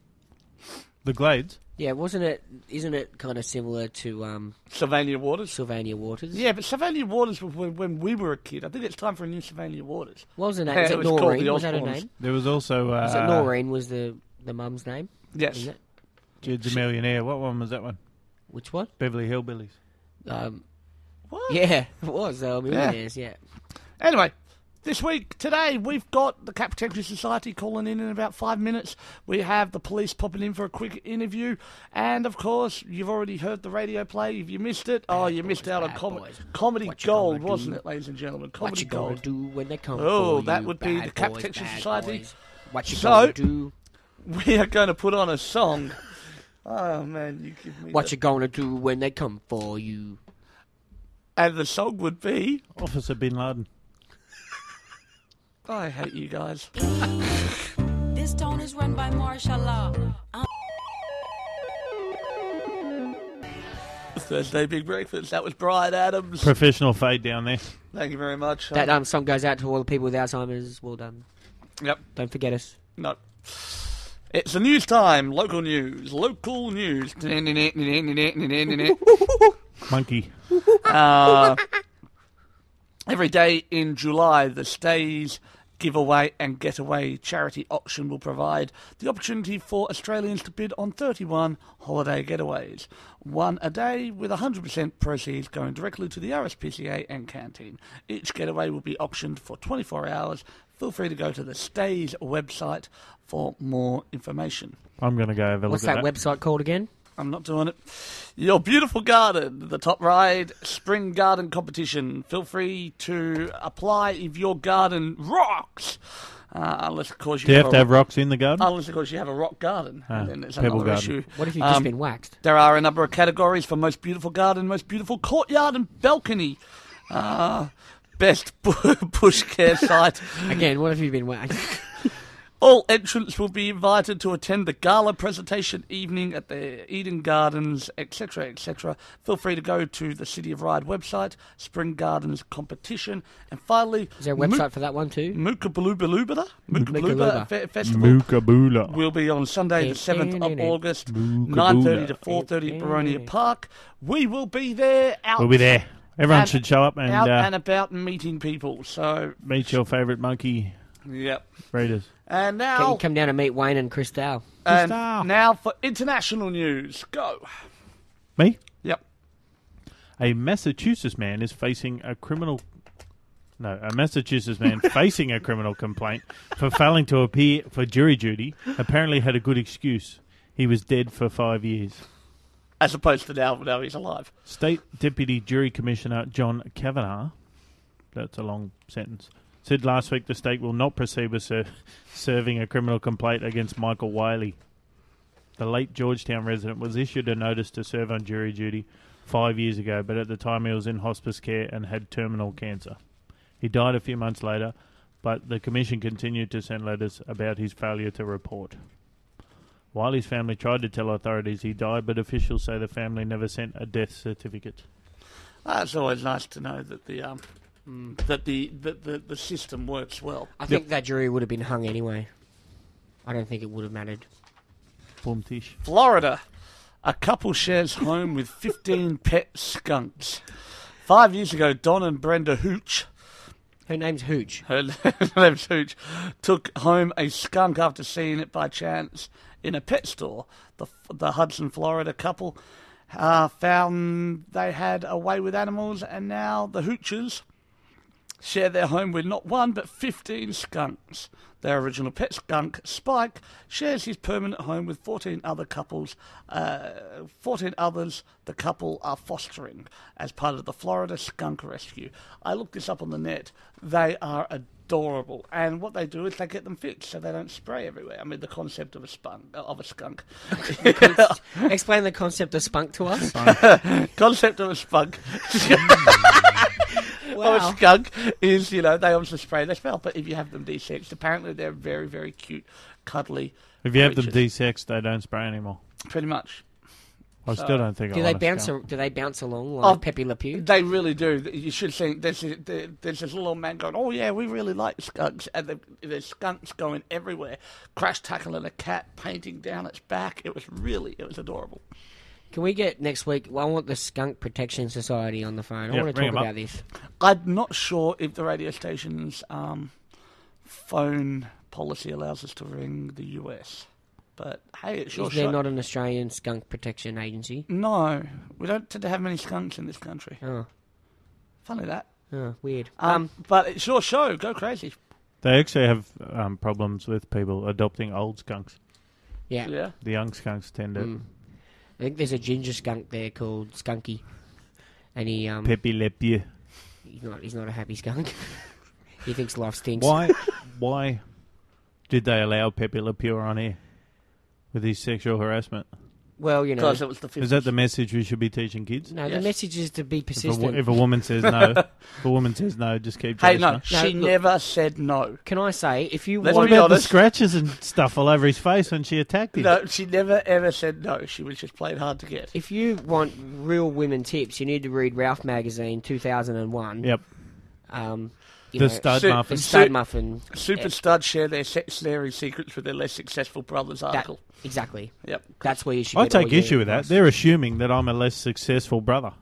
The Glades. Yeah, wasn't it? Isn't it kind of similar to um, Sylvania Waters. Sylvania Waters? Yeah, but Sylvania Waters was when, when we were a kid. I think it's time for a new Sylvania Waters. What was her name? Yeah, Was it it was called Noreen? the Was that her Osbournes. name? There was also. Uh, Was it Noreen? Was the the mum's name? Yes. Isn't it? Jed's a Millionaire. What one was that one? Which one? Beverly Hillbillies. Um, What? yeah, it was. They were millionaires. Yeah. Anyway, this week, today, we've got the Cat Protection Society calling in in about five minutes. We have the police popping in for a quick interview. And, of course, you've already heard the radio play. If you missed it, oh, you missed boys, out on bad com- boys. Comedy What you Gold, gonna wasn't do? it, ladies and gentlemen? What Comedy you gonna Gold. do when they come Oh, for that you, would be bad the Cat boys, Protection bad Society. boys? What you So- gonna do? We are going to put on a song. Oh, man, you give me What the- you gonna do when they come for you? And the song would be... Officer Bin Laden. I hate you guys. This town is run by martial law. Uh- Thursday Big Breakfast. That was Brian Adams. Professional fade down there. Thank you very much. That um, song goes out to all the people with Alzheimer's. Well done. Yep. Don't forget us. No. It's the news time. Local news. Local news. Monkey. uh, every day in July, the Stays Giveaway and Getaway charity auction will provide the opportunity for Australians to bid on thirty-one holiday getaways. One a day with one hundred percent proceeds going directly to the R S P C A and Canteen. Each getaway will be auctioned for twenty-four hours. Feel free to go to the Stays website for more information. I'm going to go have a What's look that, at that. website called again? I'm not doing it. Your Beautiful Garden, the Top Ride Spring Garden Competition. Feel free to apply if your garden rocks. Uh, unless, of course, you Do you have, have a to have rock, rocks in the garden? unless, of course, you have a rock garden. Ah, and then it's pebble another garden. issue. What if you've just Um, been waxed? There are a number of categories for Most Beautiful Garden, Most Beautiful Courtyard and Balcony. Uh, best bu- bush care site. Again, what if you've been waxed? All entrants will be invited to attend the gala presentation evening at the Eden Gardens, et cetera, et cetera. Feel free to go to the City of Ryde website, Spring Gardens Competition. And finally... Is there a website for that one too? Mookabaloobalooba Mookabalooba. Fe- Festival Mookaboola. will be on Sunday the seventh of August, Mookaboona. nine thirty to four thirty at Baronia Park. We will be there out... We'll be there. Everyone and- should show up and out uh, and about meeting people. So, meet your favourite monkey yep. readers. And Can now... you come down and meet Wayne and Chris Dow? And Christophe. now for international news. Go. Me? Yep. A Massachusetts man is facing a criminal... No, a Massachusetts man facing a criminal complaint for failing to appear for jury duty apparently had a good excuse. He was dead for five years. As opposed to now, now he's alive. State Deputy Jury Commissioner John Kavanagh, that's a long sentence, said last week the state will not proceed with ser- serving a criminal complaint against Michael Wiley. The late Georgetown resident was issued a notice to serve on jury duty five years ago, but at the time he was in hospice care and had terminal cancer. He died a few months later, but the commission continued to send letters about his failure to report. Wiley's family tried to tell authorities he died, but officials say the family never sent a death certificate. Ah, it's always nice to know that the um, that the, the, the, the system works well. I think that jury would have been hung anyway. I don't think it would have mattered. Boom tish. Florida. A couple shares home with fifteen pet skunks. Five years ago, Don and Brenda Hooch, Her name's Hooch. her name's Hooch, took home a skunk after seeing it by chance in a pet store. The, the Hudson, Florida couple uh, found they had a way with animals, and now the Hooches share their home with not one but fifteen skunks. Their original pet skunk, Spike, shares his permanent home with fourteen other couples. Uh, fourteen others the couple are fostering as part of the Florida Skunk Rescue. I looked this up on the net. They are adorable, and what they do is they get them fixed so they don't spray everywhere. I mean, the concept of a spunk of a skunk. Explain the concept of spunk to us. Concept of a spunk. Wow. Of a skunk is, you know, they obviously spray their smell, but if you have them desexed, apparently they're very, very cute, cuddly If you have them creatures. desexed, they don't spray anymore. Pretty much. I still don't think I Do they want a bounce? skunk. A, do they bounce along like Oh, Pepe Le Pew? They really do. You should see, there's, a, there- there's this little old man going, oh yeah, we really like skunks, and the, there's skunks going everywhere, crash tackling a cat, painting down its back. It was really, it was adorable. Can we get next week? Well, I want the Skunk Protection Society on the phone. I Yeah, want to ring talk 'em up. about this. I'm not sure if the radio station's um, phone policy allows us to ring the U S, but hey, it's your Is there show. not an Australian Skunk Protection Agency? No, we don't tend to have many skunks in this country. Oh, Funny that. oh weird. Um, Um, but it's your show. Go crazy. They actually have um, problems with people adopting old skunks. yeah. Yeah. The young skunks tend to Mm. I think there's a ginger skunk there called Skunky, and he um Pepe Le Pew. he's not he's not a happy skunk. He thinks life stinks. Why? Why did they allow Pepe Le Pew on here with his sexual harassment? Well, you know, Because it was the fifties. Is that the message we should be teaching kids? no, Yes. the message is to be If a, persistent. wo- if a woman says no, if a woman says no, just keep Hey, chasing no, her. she No, look- never said no. Can I say, if you Let's What want... be about the honest. scratches and stuff all over his face when she attacked him? No, she never ever said no. She was just playing hard to get. If you want real women tips, you need to read Ralph Magazine two thousand one. Yep. Um, you The know, stud Su- muffin. The Stud Su- Muffin. Super studs share their sex snaring secrets with their less successful brothers That, article. exactly. Yep. That's where you should I get all take your issue with that. advice. They're assuming that I'm a less successful brother.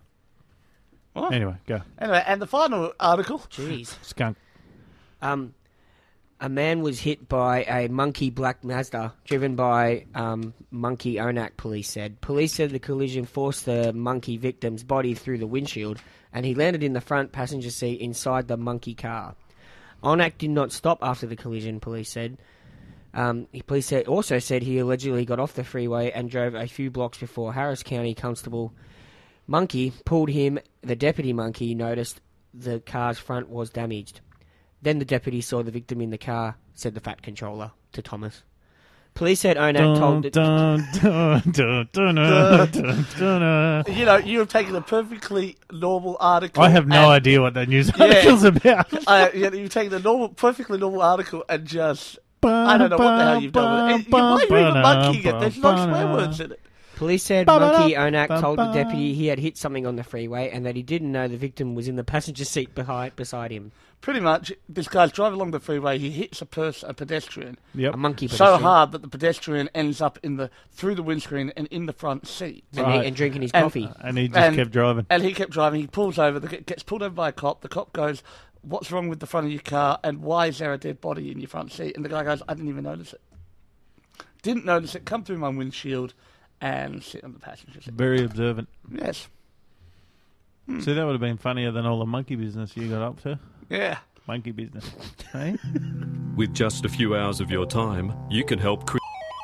What? Anyway, go. Anyway, and the final article. Jeez. Skunk. Um, a man was hit by a monkey black Mazda driven by um, Monkey Onak, police said. Police said the collision forced the monkey victim's body through the windshield and he landed in the front passenger seat inside the monkey car. Onak did not stop after the collision, police said. Um, he police said, also said he allegedly got off the freeway and drove a few blocks before Harris County Constable Monkey pulled him. The deputy Monkey noticed the car's front was damaged. Then the deputy saw the victim in the car, said the Fat Controller to Thomas. Police said Onak told the... Dun, dun, dun, dun, dun, dun, dun, dun. You know, you have taken a perfectly normal article. I have no and, idea what that news Yeah. article's about. Uh, yeah, you've taken a normal, perfectly normal article and just... I don't know what the hell you've done with it. Why are you even monkeying it? There's no swear words in it. Police said Monkey Onak told the deputy he had hit something on the freeway and that he didn't know the victim was in the passenger seat behind beside him. Pretty much, this guy's driving along the freeway, he hits a person, a pedestrian, Yep. A monkey so pedestrian. hard that the pedestrian ends up in the through the windscreen and in the front seat. And, Right. he, and drinking his And- coffee. And he just And- kept driving. And he kept driving, he pulls over, the, gets pulled over by a cop, the cop goes, "What's wrong with the front of your car and why is there a dead body in your front seat?" And the guy goes, "I didn't even notice it. Didn't notice it, come through my windshield and sit on the passenger seat." Very observant. Yes. See, that would have been funnier than all the monkey business you got up to. Yeah. Monkey business. Hey? With just a few hours of your time, you can help create.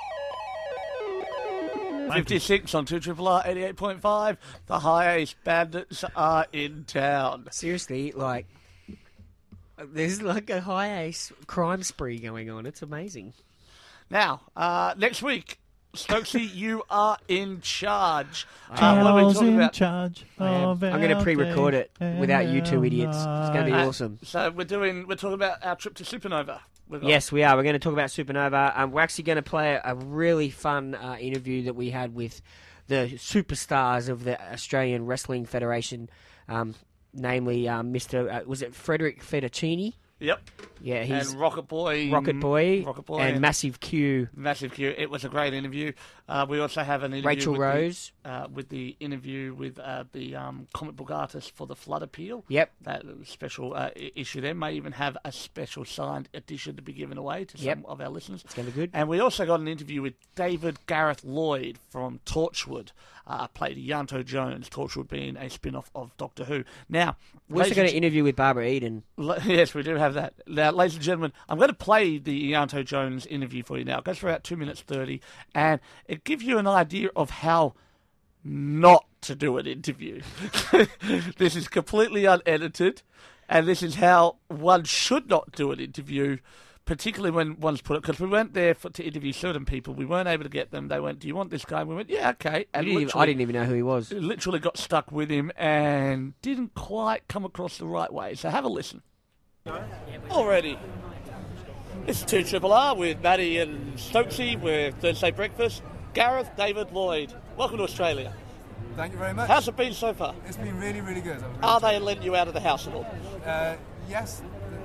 fifty-six on two R R R eighty-eight point five. The High Ace Bandits are in town. Seriously, like, there's like a high ace crime spree going on. It's amazing. Now, uh, next week, Stokesy, you are in charge. Uh, what are we Charles talking in about? charge I am. of I'm going to our pre-record day it without you two and idiots. It's going to be Uh, awesome. So we're doing. We're talking about our trip to Supernova. We've got- Yes, we are. We're going to talk about Supernova. Um, we're actually going to play a really fun uh, interview that we had with the superstars of the Australian Wrestling Federation, um, namely um, Mister Uh, was it Frederick Fettuccini? Yep. Yeah, he's And Rocket Boy. Rocket Boy, Rocket Boy. and Massive Q. Massive Q. It was a great interview. Uh, we also have an interview Rachel with Rose. The, uh, with the interview with uh, the um, comic book artist for the Flood Appeal. Yep. That special uh, i- issue there may even have a special signed edition to be given away to Yep. some of our listeners. It's going to be good. And we also got an interview with David Gareth Lloyd from Torchwood, uh, played Yanto Jones, Torchwood being a spin-off of Doctor Who. Now, We're also ladies going and to interview with Barbara Eden. L- Yes, we do have that. Now, ladies and gentlemen, I'm going to play the Ianto Jones interview for you now. It goes for about two minutes thirty, and it gives you an idea of how not to do an interview. This is completely unedited, and this is how one should not do an interview, particularly when one's put it, because we went there for, to interview certain people. We weren't able to get them. They went, "Do you want this guy?" And we went, "Yeah, okay." You And didn't even- literally- I didn't even know who he was. literally got stuck with him and didn't quite come across the right way. So have a listen. Already. This is two Triple R with Maddie and Stokesy with Thursday Breakfast. Gareth David Lloyd. Welcome to Australia. Thank you very much. How's it been so far? It's been really, really good. I'm Are they letting you out of the house at all? Uh, yes.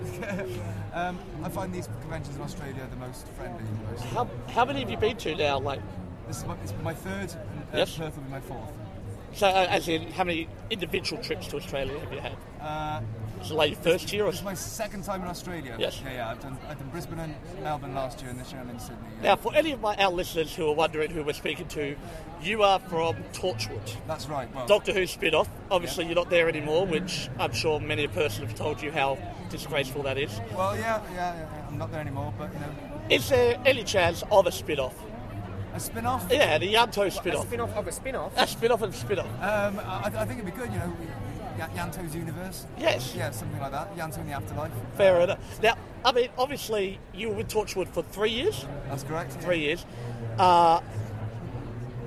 um, I find these conventions in Australia the most friendly. The most. How, how many have you been to now? Like, This is my, it's my third. Uh, Yes. Perth will be my fourth. so uh, as in, how many individual trips to Australia have you had? Uh, Is it like your first year or? this is my second time in Australia. Yes. Yeah, yeah. I've done, I've done Brisbane and Melbourne last year, and this year I'm in Sydney. Yeah. Now, for any of my our listeners who are wondering who we're speaking to, you are from Torchwood. That's right. Well, Doctor Who spin-off. Obviously, you're not there anymore, which I'm sure many a person have told you how disgraceful that is. well, yeah, yeah, yeah, yeah. I'm not there anymore, but you know, Is there any chance of a spin-off? a spin-off. Yeah, the Yanto spin-off. spin-off of a spin-off? A spin-off of a spin-off. Um, I, I think it'd be good. You know, Y- Yanto's universe. Yes. Yeah, something like that. Yanto in the afterlife. Fair Uh, enough. Now, I mean, obviously, you were with Torchwood for three years. That's correct. yeah. Three years. Uh,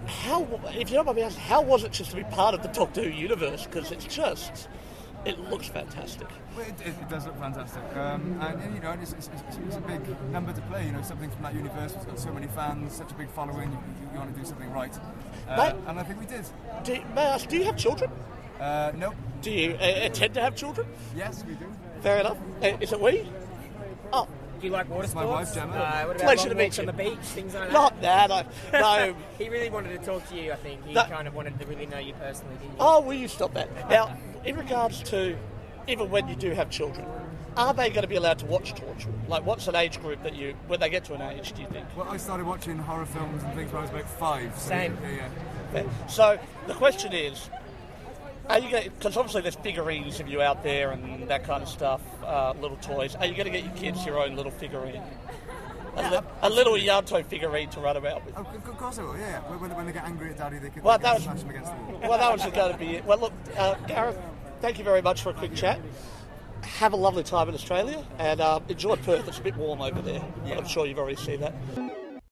how, if you don't mind me asking, how was it just to be part of the Doctor Who universe? Because it's just, it looks fantastic. Well, it, it, it does look fantastic, um, and, and you know, it's, it's, it's, it's a big number to play. You know, something from that universe. It's got so many fans, such a big following. You, you, you want to do something right, uh, Mate, and I think we did. Do, may I ask, do you have children? Uh, nope. Do you uh, intend to have children? Yes, we do. Fair enough. Uh, is it we? Oh. Do you like water It's sports? my wife, Gemma. Uh, what about Pleasure long to meet walks you. on the beach, things like that? Not that. I, no. He really wanted to talk to you, I think. He No. kind of wanted to really know you personally, didn't you? Oh, will you stop that? Now, in regards to even when you do have children, are they going to be allowed to watch Torchwood? Like, what's an age group that you, when they get to an age, do you think? Well, I started watching horror films and things when I was about five. So Same. Yeah, yeah. So the question is, are you going? Because obviously there's figurines of you out there and that kind of stuff, uh, little toys. Are you going to get your kids your own little figurine, a, li- a little Yanto figurine to run about with? Oh, of of course I will. Yeah, yeah. When, when they get angry at Daddy, they can, Well, they that can was- smash them against the wall. Well, that was going to be it. Well, look, uh, Gareth, thank you very much for a quick chat. Have a lovely time in Australia and uh, enjoy Perth. It's a bit warm over there, but I'm sure you've already seen that.